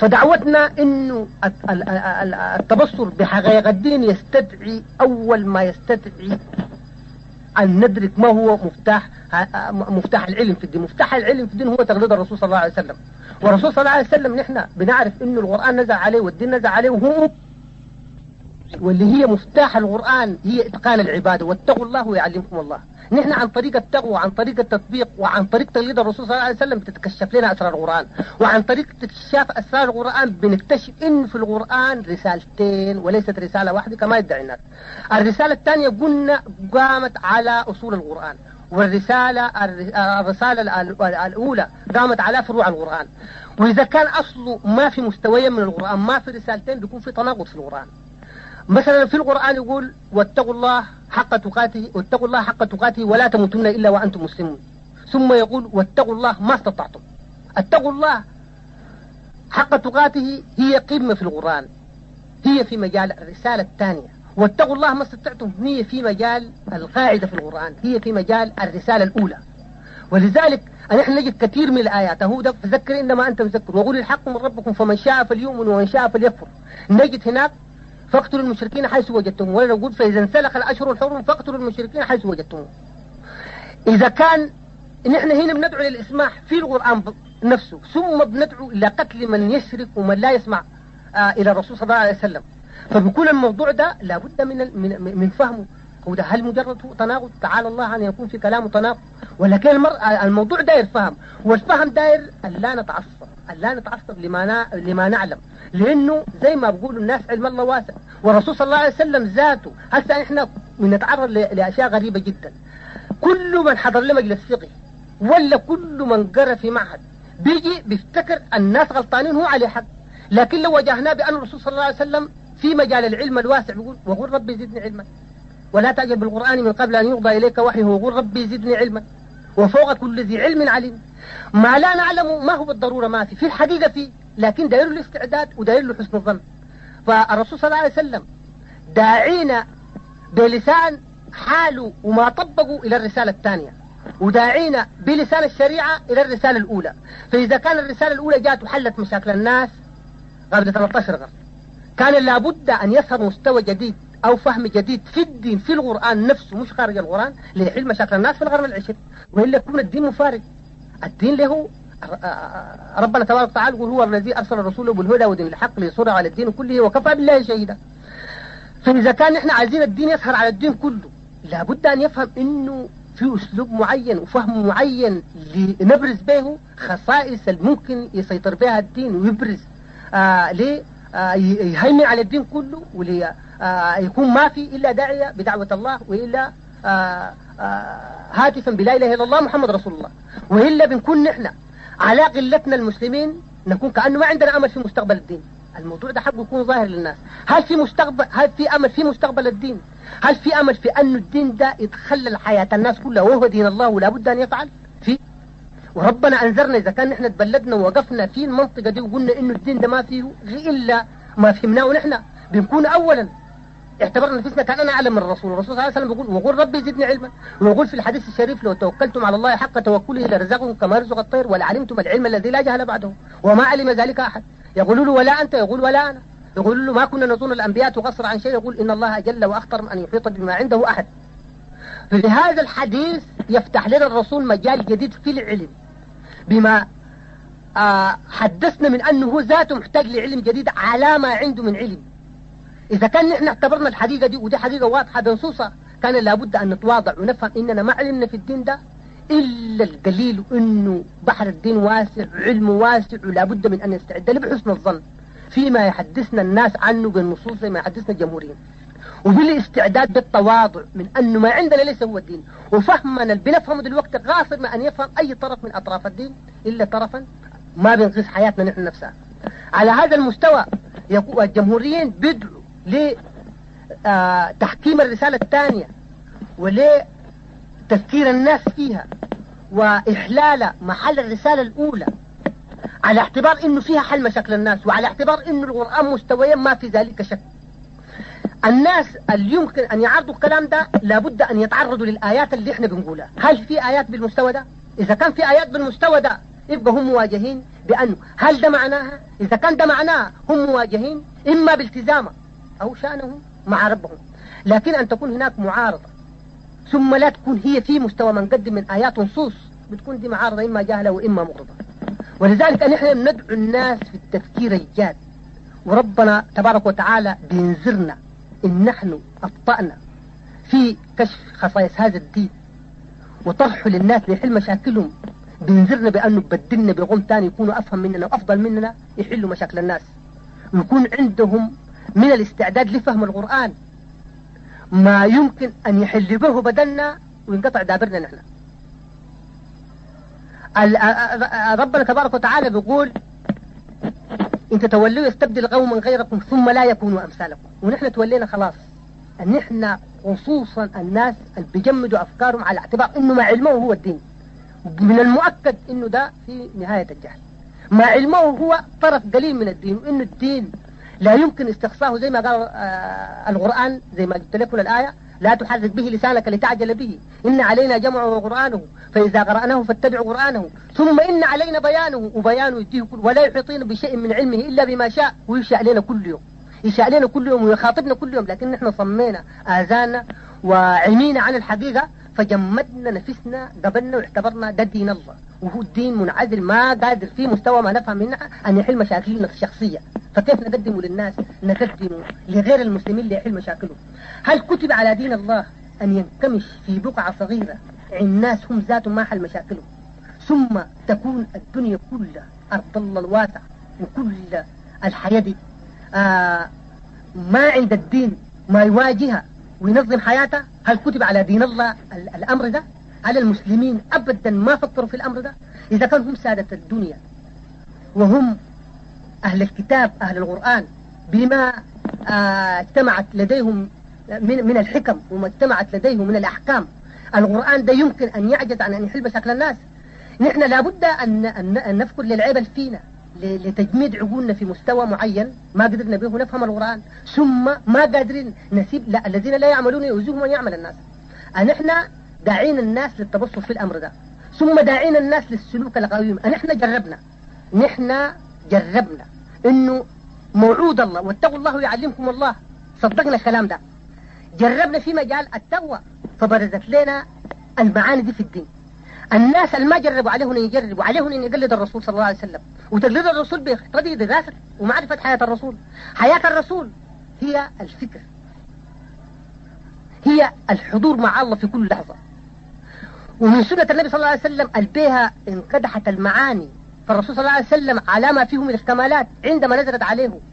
فدعوتنا انه التبصر بحقائق الدين يستدعي، اول ما يستدعي ان ندرك ما هو مفتاح العلم في الدين. مفتاح العلم في الدين هو تقليد الرسول صلى الله عليه وسلم. والرسول صلى الله عليه وسلم نحن بنعرف انه القرآن نزل عليه والدين نزل عليه، وهو واللي هي مفتاح القرآن هي اتقان العبادة، واتقوا الله ويعلمكم الله. نحن عن طريق التقوى وعن طريق التطبيق وعن طريق تقليد الرسول صلى الله عليه وسلم تتكشف لنا أسرار القرآن، وعن طريق اكتشاف أسرار القرآن بنكتشف إن في القرآن رسالتين وليست رسالة واحدة كما يدعي الناس. الرسالة الثانية قلنا قامت على أصول القرآن، والرسالة الأولى قامت على فروع القرآن. وإذا كان أصله ما في مستويين من القرآن، ما في رسالتين، بيكون في تناقض في القرآن. مثلا في القرآن يقول واتقوا الله حق تقاته ولا تموتن إلا وأنتم مسلمون، ثم يقول واتقوا الله ما استطعتم. اتقوا الله حق تقاته هي قمة في القرآن، هي في مجال الرسالة الثانية، واتقوا الله ما استطعتم هي في مجال القاعدة في القرآن، هي في مجال الرسالة الأولى. ولذلك نحن نجد كثير من الآيات هو ده فذكر إنما أنت مذكر وقول الحق من ربكم فمن شاء فليؤمن ومن شاء فليكفر. نجد هناك فاقتلوا المشركين حيث وجدتموه، ولا نقول فإذا انسلخ الأشهر الحرم فاقتلوا المشركين حيث وجدتموه. إذا كان نحن هنا بندعو للإسماح في القرآن نفسه، ثم بندعو إلى قتل من يشرك ومن لا يسمع إلى الرسول صلى الله عليه وسلم، فبيكون الموضوع ده لابد من فهمه. هو ده هل مجرد تناقض؟ تعالى الله أن يكون في كلامه تناقض، ولكن الموضوع داير فهم، والفهم داير أن لا نتعصب لما نعلم، لأنه زي ما بيقولوا الناس علم الله واسع، والرسول صلى الله عليه وسلم ذاته. هسه احنا بنتعرض لأشياء غريبة جدا. كل من حضر لمجلس فقه ولا كل من قرأ في معهد بيجي بيفتكر الناس غلطانين هو عليه حق، لكن لو واجهناه بأن الرسول صلى الله عليه وسلم في مجال العلم الواسع بيقول وقل ربي زدني علما ولا تعجل بالقرآن من قبل أن يقضى إليك وحيه وقل ربي زدني علما وفوق كل ذي علم عليم. ما لا نعلم ما هو بالضرورة ما في الحقيقة فيه، لكن داير له الاستعداد وداير له حسن الظن. فالرسول صلى الله عليه وسلم داعينا بلسان حاله وما طبقوا إلى الرسالة الثانية، وداعينا بلسان الشريعة إلى الرسالة الأولى. فإذا كان الرسالة الأولى جاءت وحلت مشاكل الناس قبل 13 قرن، كان لابد أن يظهر مستوى جديد أو فهم جديد في الدين في القرآن نفسه مش خارج القرآن ليحل مشاكل الناس في القرن العشرين، وإلا يكون الدين مفارق. الدين له ربنا تبارك وتعالى يقول هو الذي أرسل رسوله بالهدى ودين الحق ليصر على الدين كله وكفى بالله شهيدا. فإذا كان نحن عايزين الدين يظهر على الدين كله، لابد أن يفهم إنه في أسلوب معين وفهم معين لنبرز به خصائص الممكن يسيطر بها الدين ويبرز يهيمن على الدين كله، وليكون ما في إلا داعية بدعوة الله، وإلا هاتفا بلا إله إلا الله محمد رسول الله. وإلا بنكون نحن على قلتنا المسلمين نكون كأنه ما عندنا أمل في مستقبل الدين. الموضوع ده حقه يكون ظاهر للناس. هل في أمل في مستقبل الدين؟ هل في أمل في أن الدين ده يتخلل حياة الناس كلها وهو دين الله ولا بد أن يفعل فيه؟ وربنا أنذرنا إذا كان نحن تبلدنا ووقفنا في المنطقة دي وقلنا إنه الدين ده ما فيه إلا ما فهمناه نحن، بنكون أولا اعتبرنا نفسنا كأننا أعلم من الرسول. الرسول صلى الله عليه وسلم بيقول وقل ربي زدني علما، ويقول في الحديث الشريف لو توكلتم على الله حق توكله لرزقكم كما يرزق الطير ولعلمتم العلم الذي لا جهل بعده وما علم ذلك أحد. يقول له ولا أنت، يقول ولا أنا. يقول له ما كنا نظن الأنبياء تقصر عن شيء، يقول إن الله جل وأخطر من أن يحيط بما عنده أحد. في هذا الحديث يفتح لنا الرسول مجال جديد في العلم بما حدثنا من أنه هو ذاته محتاج لعلم جديد على ما عنده من علم. إذا كان نحن اعتبرنا الحقيقة دي ودي حقيقة واضحة بنصوصة، كان لابد أن نتواضع ونفهم إننا ما علمنا في الدين ده إلا الدليل إنه بحر الدين واسع علم واسع، ولابد من أن نستعد له بحسن الظن فيما يحدثنا الناس عنه بالنصوص زي ما يحدثنا الجمهوريين، وبالاستعداد بالتواضع من أنه ما عندنا ليس هو الدين، وفهمنا اللي بنفهمه دلوقتي غاصب ما أن يفهم أي طرف من أطراف الدين إلا طرفا ما بينقذ حياتنا نحن نفسها. على هذا المستوى الجمهوريين بدعوا لتحكيم الرسالة الثانية ولتفكير الناس فيها وإحلال محل الرسالة الأولى، على اعتبار إنه فيها حل مشاكل الناس، وعلى اعتبار إنه القرآن مستويين ما في ذلك شك. الناس اللي يمكن أن يعرضوا الكلام ده لابد أن يتعرضوا للآيات اللي إحنا بنقولها. هل في آيات بالمستوى ده؟ إذا كان في آيات بالمستوى ده يبقى هم مواجهين بأنه هل ده معناها؟ إذا كان ده معناها هم مواجهين إما بالتزامه أو شأنهم مع ربهم. لكن أن تكون هناك معارضة ثم لا تكون هي في مستوى من قدم من آيات ونصوص، بتكون دي معارضة إما جاهلة وإما مغرضة. ولذلك نحن ندعو الناس في التفكير الجاد، وربنا تبارك وتعالى بينذرنا إن نحن أبطأنا في كشف خصائص هذا الدين وطرحه للناس ليحل مشاكلهم. بينذرنا بأنه بدلنا بغم تاني يكونوا أفهم مننا وأفضل مننا يحلوا مشاكل الناس، ويكون عندهم من الاستعداد لفهم القرآن ما يمكن أن يحل به بدلنا وينقطع دابرنا نحن. ربنا تبارك وتعالى بيقول إن تتولوا يستبدل قوما غيركم ثم لا يكونوا أمثالكم. ونحن تولينا خلاص أن نحن خصوصا الناس اللي بيجمدوا أفكارهم على اعتبار إنه ما علمه هو الدين. من المؤكد إنه ده في نهاية الجهل. ما علمه هو طرف قليل من الدين، وإنه الدين لا يمكن استقصاه زي ما قال القرآن، زي ما قلت لكم الآية لا تحرك به لسانك لتعجل به إن علينا جمعه وقرآنه فإذا قرأناه فاتبعوا قرآنه ثم إن علينا بيانه. وبيانه يديه كل ولا يحيطين بشيء من علمه إلا بما شاء، ويشاء لنا كل يوم، يشاء لنا كل يوم ويخاطبنا كل يوم. لكن نحن صمينا آذاننا وعمينا عن الحقيقة فجمدنا نفسنا قبلنا واعتبرنا ده دين الله، وهو الدين منعزل ما قادر في مستوى ما نفهم منها أن يحل مشاكلنا الشخصية. فكيف نقدمه للناس؟ نقدمه لغير المسلمين ليحل مشاكلهم. هل كتب على دين الله أن ينكمش في بقعة صغيرة عند ناس هم ذاتهم ما حل مشاكلهم، ثم تكون الدنيا كلها أرض الله الواسع وكل الحياة دي ما عند الدين ما يواجهها وينظم حياته؟ هل كتب على دين الله الأمر ده؟ على المسلمين أبدا ما فكروا في الأمر ده. إذا كانوا هم سادة الدنيا وهم أهل الكتاب أهل القرآن بما اجتمعت لديهم من الحكم وما اجتمعت لديهم من الأحكام، القرآن ده يمكن أن يعجز عن أن يحل مشاكل الناس. نحن لابد أن نفكر للعيب الفينا لتجميد عقولنا في مستوى معين ما قدرنا به نفهم القرآن، ثم ما قادرين نسيب لا الذين لا يعملون يؤذوهم أن يعمل الناس. نحن داعين الناس للتبسط في الأمر ده، ثم داعين الناس للسلوك القويم. نحن جربنا إنه موعود الله واتقوا الله ويعلمكم الله، صدقنا الكلام ده. جربنا في مجال التقوى فبرزت لنا المعاني دي في الدين. الناس اللي ما جربوا عليهم ان يجربوا، عليهم ان يقلد الرسول صلى الله عليه وسلم، وتقليد الرسول بيقتضي دراسة ومعرفة حياة الرسول. حياة الرسول هي الفكر، هي الحضور مع الله في كل لحظة. ومن سنة النبي صلى الله عليه وسلم البيها انقدحت المعاني، فالرسول صلى الله عليه وسلم على ما فيه من الكمالات عندما نزل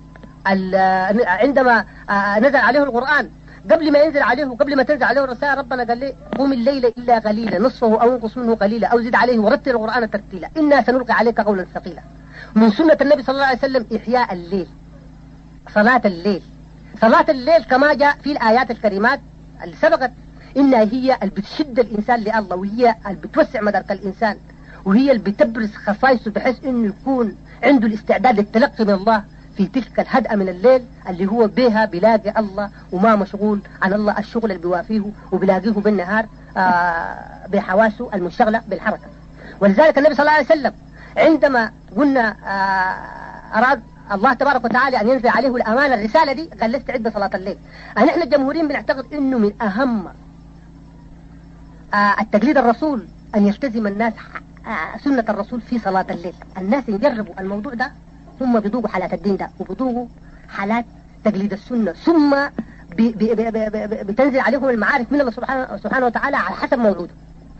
عليه القرآن، قبل ما ينزل عليه وقبل ما تنزل عليه الرسائل ربنا قال لي قم الليل إلا قليلا نصفه أو انقص منه قليلا أو زد عليه ورتل القرآن ترتيلا إنا سنلقي عليك قولا ثقيلا. من سنة النبي صلى الله عليه وسلم إحياء الليل، صلاة الليل كما جاء في الآيات الكريمات اللي سبقت إنها هي اللي بتشد الإنسان لله، وهي اللي بتوسع مدارك الإنسان، وهي اللي بتبرز خصائصه بحيث إنه يكون عنده الاستعداد للتلقي من الله في تلك الهدأة من الليل اللي هو بها بيلاقي الله وما مشغول عن الله الشغل اللي بيوافيه وبيلاقيه بالنهار بحواسه المشتغلة بالحركة. ولذلك النبي صلى الله عليه وسلم عندما قلنا أراد الله تبارك وتعالى أن ينزل عليه الأمانة الرسالة دي قال له استعد بصلاة الليل. نحن الجمهوريين بنعتقد إنه من أهم التقليد الرسول أن يلتزم الناس سنة الرسول في صلاة الليل. الناس يجربوا الموضوع ده ثم بيذوقوا حالات الدين ده وبيذوقوا حالات تقليد السنة، ثم بتنزل عليهم المعارف من الله سبحانه وتعالى على حسب موعوده.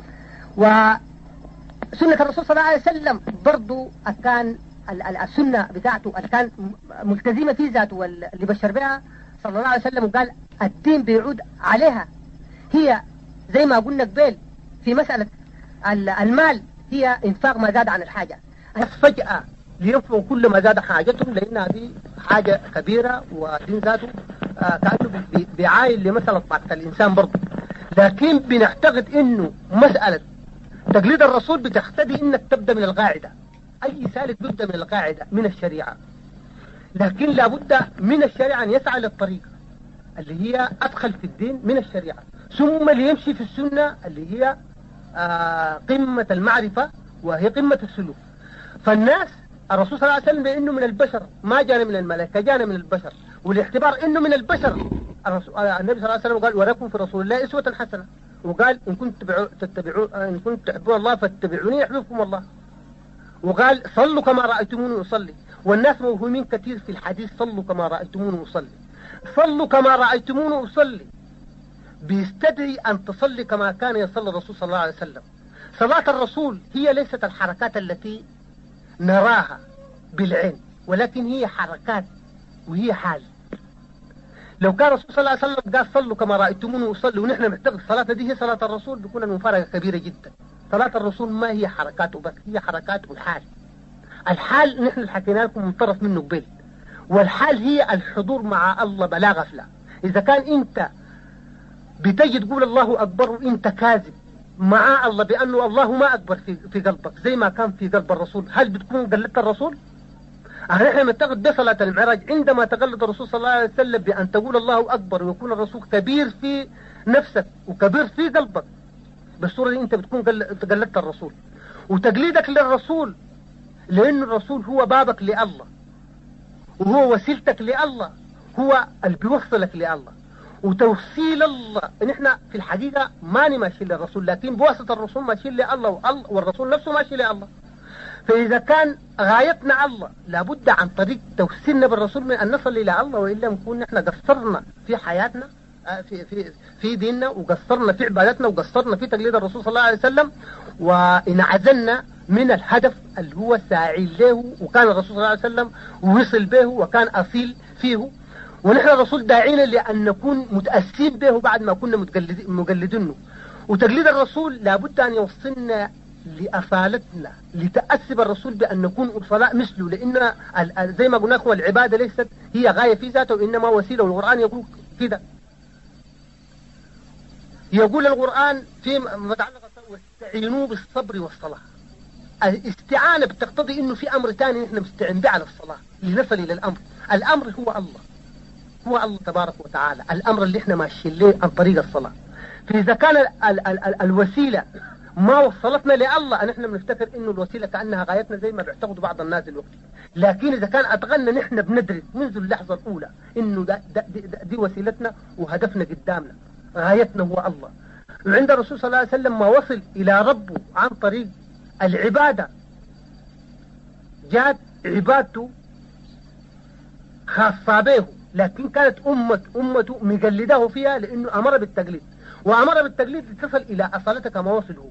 وسنة الرسول صلى الله عليه وسلم برضو كان السنة بتاعته كان ملتزمة في ذاته واللي بشر بها صلى الله عليه وسلم، وقال الدين بيعود عليها. هي زي ما قلنا قبل في مسألة المال هي إنفاق ما زاد عن الحاجة. فجأة لينفقوا كل ما زاد حاجتهم، لأن هذه حاجة كبيرة ودين ذاته كأنه بيعاين لمسألة طاقة الإنسان برضه. لكن بنعتقد إنه مسألة تقليد الرسول بتقتضي إنك تبدأ من القاعدة. أي سالك بيبدأ من القاعدة من الشريعة، لكن لابد من الشريعة أن يسعى للطريقة اللي هي أدخل في الدين من الشريعة، ثم ليمشي في السنة اللي هي قمة المعرفة وهي قمة السلوك. فالناس الرسول صلى الله عليه وسلم بأنه من البشر ما جانا من الملائكة، جانا من البشر، والاعتبار أنه من البشر النبي صلى الله عليه وسلم قال ولكم في رسول الله أسوة حسنة، وقال إن كنتم تحبون الله فاتبعوني يحببكم الله، وقال صلوا كما رأيتموني أصلي. والناس موهومين كثير في الحديث صلوا كما رأيتموني أصلي. صلوا كما رأيتموني أصلي بيستدعي أن تصلي كما كان يصلي الرسول صلى الله عليه وسلم. صلاة الرسول هي ليست الحركات التي نراها بالعين، ولكن هي حركات وهي حال. لو كان الرسول صلى الله عليه وسلم قال صلوا كما رأيتموني أصلي ونحن نعتقد صلاتنا دي هي صلاة الرسول، بيكون المفارقة كبيرة جدا. صلاة الرسول ما هي حركات وبس، هي حركات والحال. الحال نحن حكينا لكم من طرف منه قبل، والحال هي الحضور مع الله بلا غفلة. إذا كان أنت بتجي تقول الله أكبر وأنت كاذب مع الله بأنه الله ما أكبر في قلبك زي ما كان في قلب الرسول، هل بتكون قلدت الرسول؟ نحن نعتقد بصلاة المعراج عندما تقلد الرسول صلى الله عليه وسلم بأن تقول الله أكبر ويكون الرسول كبير في نفسك وكبير في قلبك، بالصورة دي أنت بتكون قلدت الرسول. وتقليدك للرسول لأن الرسول هو بابك لله وهو وسيلتك لله، هو اللي بيوصلك لله. وتوصيل الله نحن في الحقيقة ما ماشيين للرسول، لكن بواسطة الرسول ماشيين لله، والرسول نفسه ماشي لله. فإذا كان غايتنا الله لابد عن طريق توسيلنا بالرسول من أن نصل إلى الله، وإلا نكون نحن قصرنا في حياتنا في ديننا، وقصرنا في عبادتنا، وقصرنا في تقليد الرسول صلى الله عليه وسلم، وانعزلنا من الهدف اللي هو ساعي له، وكان الرسول صلى الله عليه وسلم وصل به وكان أصيل فيه. ونحن الرسول داعينا لأن نكون متأسين به بعد ما كنا مقلدينه. وتقليد الرسول لابد أن يوصلنا لأصالتنا، لتأسب الرسول بأن نكون أصلاء مثله، لأن زي ما قلنا لكم العبادة ليست هي غاية في ذاته وإنما وسيلة. والقرآن يقول كده، يقول القرآن في متعلق واستعينوا بالصبر والصلاة. الاستعانة بتقتضي إنه في أمر ثاني نحن مستعين به على الصلاة لنصل إلى الأمر. الأمر هو الله، هو الله تبارك وتعالى، الأمر اللي احنا ماشيين له عن طريق الصلاة. فإذا كان الوسيلة ما وصلتنا لله نحن بنفتكر إنه الوسيلة كأنها غايتنا زي ما بيعتقدوا بعض الناس دلوقتي. لكن إذا كان أتغنى نحن بندرك منذ اللحظة الأولى إنه دي وسيلتنا وهدفنا قدامنا، غايتنا هو الله. وعند الرسول صلى الله عليه وسلم ما وصل إلى ربه عن طريق العبادة، جاءت عبادته خاصة به، لكن كانت أمته مقلده فيها لأنه أمر بالتقليد، وأمر بالتقليد لتصل إلى أصالته كما وصله.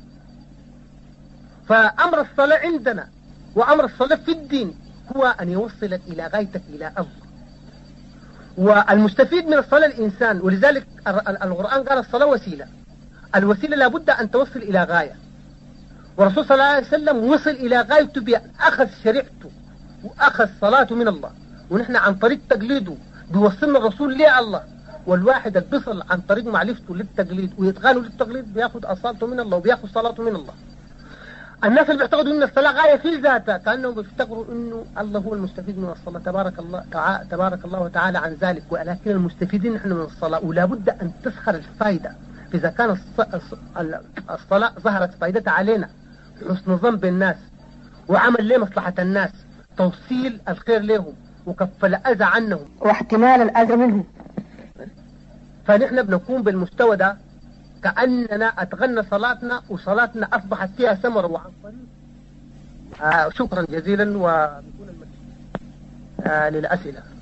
فأمر الصلاة عندنا وأمر الصلاة في الدين هو أن يوصلك إلى غايتك إلى الله. والمستفيد من الصلاة الإنسان، ولذلك القرآن قال الصلاة وسيلة. الوسيلة لابد أن توصل إلى غاية، والرسول صلى الله عليه وسلم وصل إلى غايته بأن أخذ شريعته وأخذ صلاته من الله، ونحن عن طريق تقليده بيوصلنا الرسول لله. والواحد اللي بيصل عن طريق معرفته للتقليد ويتغانوا للتقليد بياخذ أصالته من الله وبياخذ صلاته من الله. الناس اللي بيعتقدوا ان الصلاة غاية في ذاتها كأنهم بيفتكروا انه الله هو المستفيد من الصلاة، تبارك الله وتعالى عن ذلك، ولكن المستفيدين نحن من الصلاة. ولا بد ان تسخر الفائدة. فإذا كان الصلاة ظهرت فائدتها علينا، حسن ظن بالناس وعمل لمصلحة الناس، توصيل الخير لهم وكف الأذى عنهم واحتمال الأذى منهم، فنحن بنكون بالمستوى ده كأننا أتغنى صلاتنا وصلاتنا أصبحت فيها ثمرة وعن طريق. شكرا جزيلا، وبكون المسؤول للأسئلة.